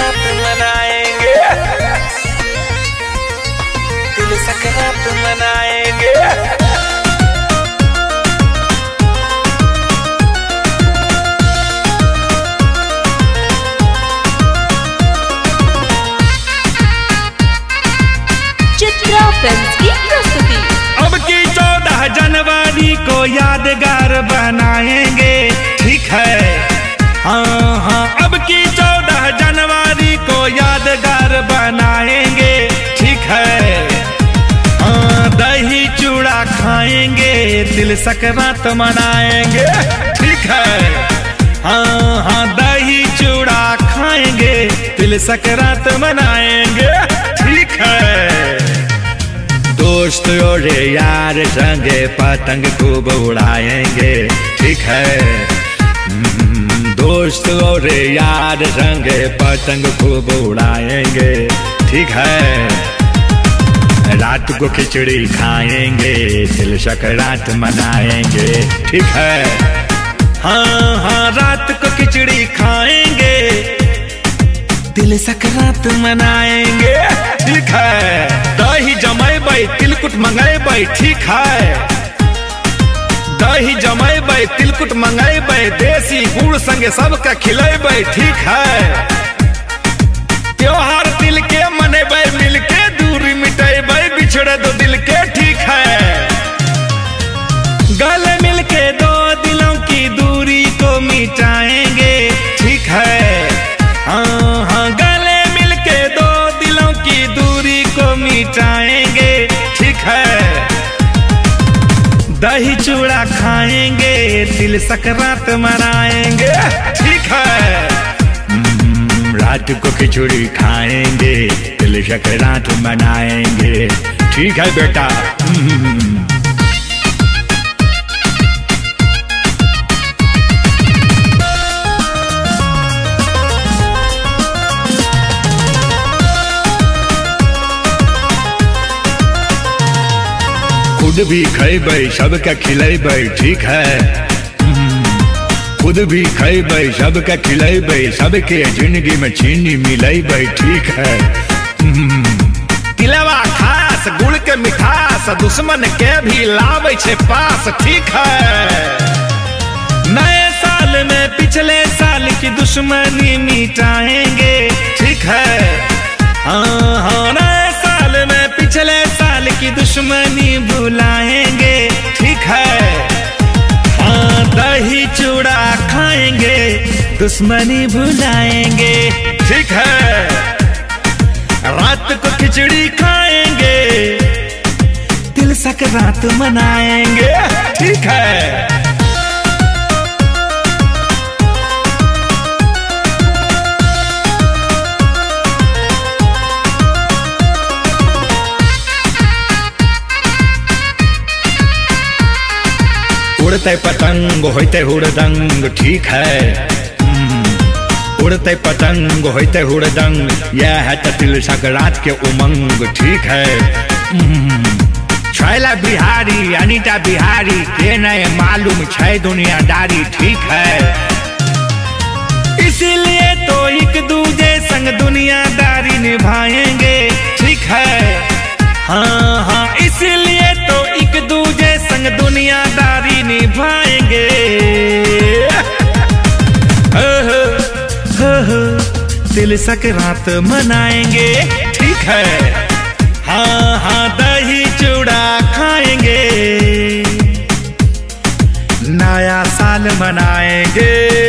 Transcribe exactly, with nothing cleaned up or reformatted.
सकरात मनाएंगे, तिल सकरात मनाएंगे। चित्रा फिल्म्स की प्रस्तुति। अब की चौदह जनवरी को यादगार बनाएंगे, ठीक है। हाँ हाँ अब की चौदह जनवरी को यादगार बनाएंगे, ठीक है। हाँ दही चूड़ा खाएंगे, तिल सकरात मनाएंगे, ठीक है। हाँ हाँ दही चूड़ा खाएंगे, तिल सकरात मनाएंगे, ठीक है। दोस्त और यार संगे पतंग खूब उड़ाएंगे, ठीक है। दोस्त और यार संगे पतंग खूब उड़ाएंगे, ठीक है। रात को खिचड़ी खाएंगे, तिल सकरात मनाएंगे, ठीक है। हाँ हाँ रात को खिचड़ी खाएंगे, तिल सकरात मनाएंगे, ठीक है। दही जमाएबै, तिलकुट मंगाएबै, ठीक है। दही जमाएबै, तिलकुट मंगाएबै, देसी गुड़ संगे सबके खिलाएबै, ठीक है। त्योहार दिल के मनेबै, मिल के दूरी मिटाएबै, बिछड़े दो दिल के, ठीक है। गले मिल के दो दिलों की दूरी को मिटाएंगे, ठीक है। हाँ हाँ गले मिल के दो दिलों की दूरी को मिटाएंगे, ठीक है। दही चूड़ा खाएंगे, तिल सकरात मनाएंगे, ठीक है। रात को खिचड़ी खाएंगे, तिल सकरात मनाएंगे, ठीक है बेटा। खुद भी खैबै सबके खिलेबै, ठीक है। खुद भी खैबै सबके खिलेबै, सबके जिंदगी में चीनी मिलेबै, ठीक है। तिलवा खास गुड़ के मिठास, दुश्मन के भी लाबै छे पास, ठीक है। नए साल में पिछले साल की दुश्मनी मिटाएंगे, ठीक है। हाँ हाँ नए साल में पिछले साल की दुश्मनी भुलाएंगे, ठीक है। हाँ दही चूड़ा खाएंगे, दुश्मनी भुलाएंगे, ठीक है। रात को खिचड़ी खाएंगे, तिल सकरात मनाएंगे, ठीक है। उड़ते पतंग होते हुड़दंग, ठीक है। उड़ते पतंग होते हुड़दंग, यह है तिल सकरात के उमंग, ठीक है। छैला बिहारी अनीता बिहारी के नए मालूम छै दुनियादारी, ठीक है। इसीलिए तो एक दूजे संग दुनियादारी निभाएंगे, ठीक है। हाँ हाँ इसीलिए तो एक दूजे संग दुनियादारी निभाएंगे। हो हो हो हो तिल सकरात मनाएंगे, ठीक है। हाँ हाँ दही चूड़ा खाएंगे, नया साल मनाएंगे।